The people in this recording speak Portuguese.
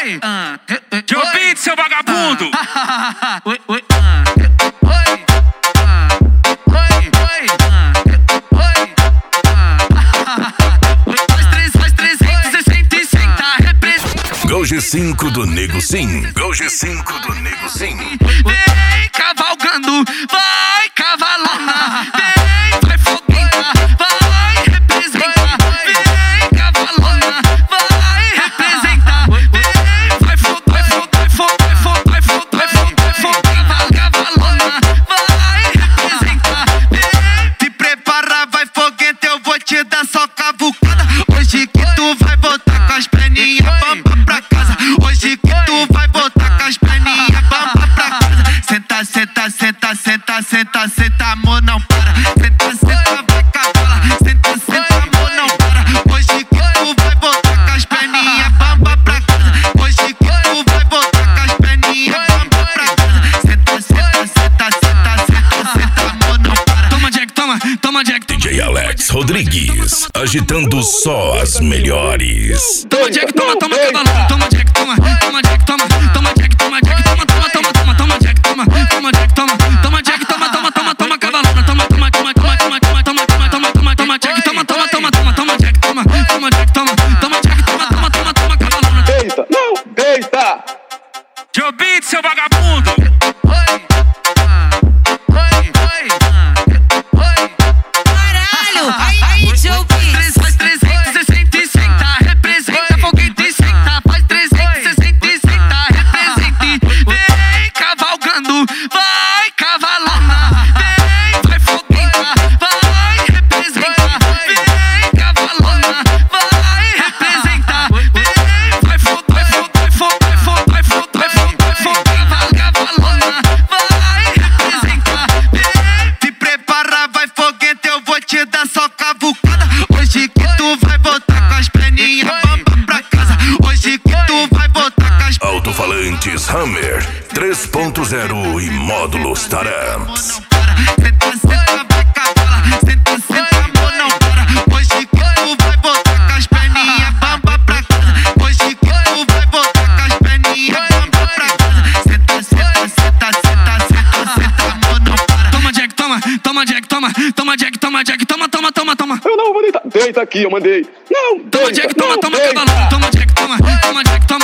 Joe Beat, seu vagabundo. Gol G5 do Nego Sim. Gol G5 do Nego Sim. Vem cavalgando, vai cavalona. Vem, vai foguenta, vai representar. Vem cavalona, vai representar. Vem, vai fogo, vai fogo, vai fogo, vai fogo, vai fogo, vai fogo, vai fogo. Cavalona, vai representar. Vem, te prepara, vai foguenta, eu vou te dar só cavucada. Hoje que tu vai voltar com as perninhas bamba pra casa. Hoje que tu vai voltar com as perninhas bamba pra casa. Senta, senta, senta, senta, senta, senta, amor não para. Senta, senta, vai cavala. Senta, senta, amor não para. Hoje que tu vai voltar com as perninhas bamba pra casa. Hoje que tu vai voltar com as perninhas bamba pra casa. Senta, senta, senta, senta, senta, senta, amor não para. Toma Jack, toma, toma Jack. DJ Alex Rodrigues, agitando só as melhores. Toma Jack, toma, toma cavalona. Toma Jack, toma, toma Jack, toma, toma Jack, toma Jack, toma, toma, toma, toma, toma Jack, toma, toma Jack, toma, toma Jack, toma, toma, toma, toma cavalona. Toma, toma, toma, toma, toma, toma, toma, toma, toma, toma Jack, toma, toma, toma, toma, toma Jack, toma, toma Jack, toma, toma Jack, toma, toma, toma, toma cavalona. Deita, não, deita. Joe Beat, seu vagabundo. Caralho, aí, Joe Beat. Faz 360 e senta, representa foguete e senta. Faz 360 e senta, representa. Vem cavalgando, vai cavalona. Vem, vai foguenta, vai representar. Vem cavalona, vai representar. Vem, vai fogo, vai fogo, vai fogo, vai fogo, vai fogo, vai fogo, vai fogo. Cavalona, vai representar. Vem, te prepara, vai fogueta, eu vou te dar só cavucada. Hoje que tu vai voltar com as perninhas bamba pra casa. Hoje que tu vai voltar com as Alto-falantes Hammer 3.0 e módulos Taramps. Senta, senta, vai cavala. Senta, senta, amor não para. Hoje que tu vai voltar com as perninhas bamba pra casa. Hoje que tu vai voltar com as perninhas bamba pra casa. Senta, senta, senta, senta, senta, senta, amor não para. Toma Jack, toma, toma Jack, toma, toma Jack, toma Jack, toma, toma, toma, toma. Eu não vou deitar. Deita aqui, eu mandei. Não, Toma deita, Jack, toma, não, toma deita. cavalona. Toma Jack, toma, toma Jack, toma.